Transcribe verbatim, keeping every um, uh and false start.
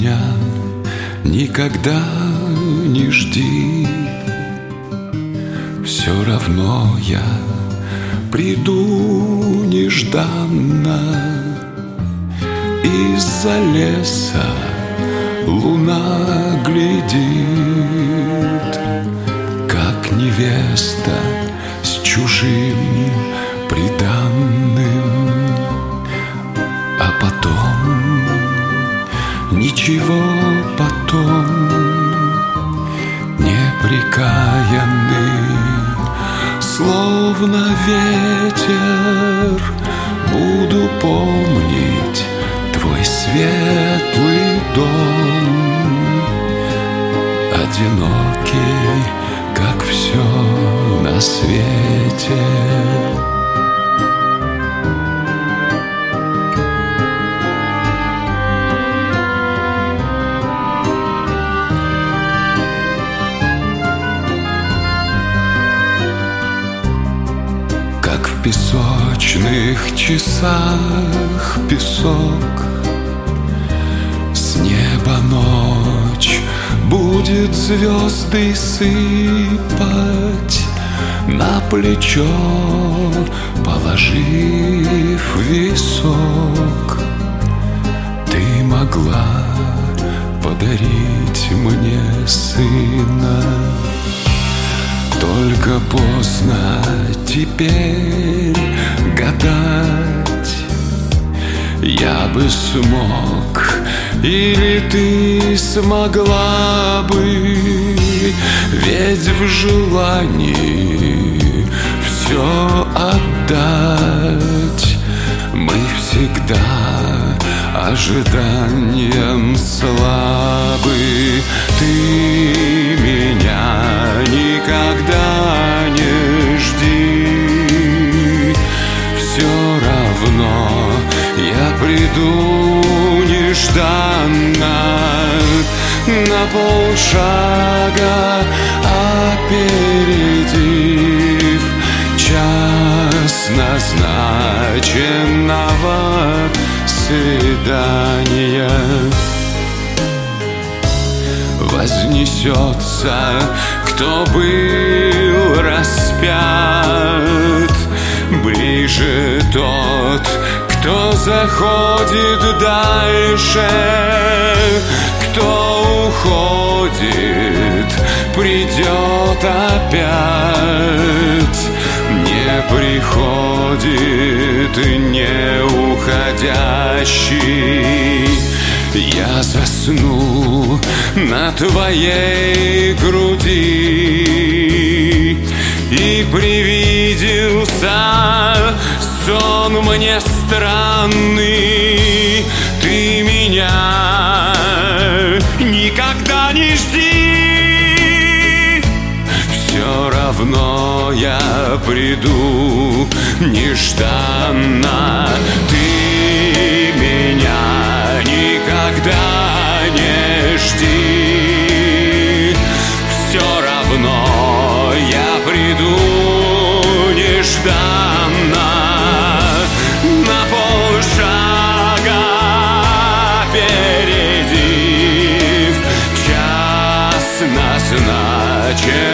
меня никогда не жди. Все равно я приду нежданно. Из-за леса луна глядит, как невеста с чужим приданным. А потом, ничего потом, непрекаянный, словно ветер, буду помнить твой светлый дом, одинокий, как все на свете. Как в песочных часах песок, с неба ночь будет звезды сыпать, на плечо положив висок. Ты могла подарить мне сына, только поздно теперь гадать. Я бы смог, или ты смогла бы, ведь в желании все отдать. Мы всегда ожиданием слабы. Ты меня никогда не жди. Все равно я приду нежданно, на полшага опередив час назначенного свидания. Вознесется, кто был распят, ближе тот, кто заходит дальше. Кто уходит, придет опять. Не приходит не уходящий. Я засну на твоей груди, и привиделся сон мне странный. Ты меня никогда не жди. Все равно я приду нежданно. Ты меня никогда не жди. Все равно я приду нежданно, на полшага опередив час назначен.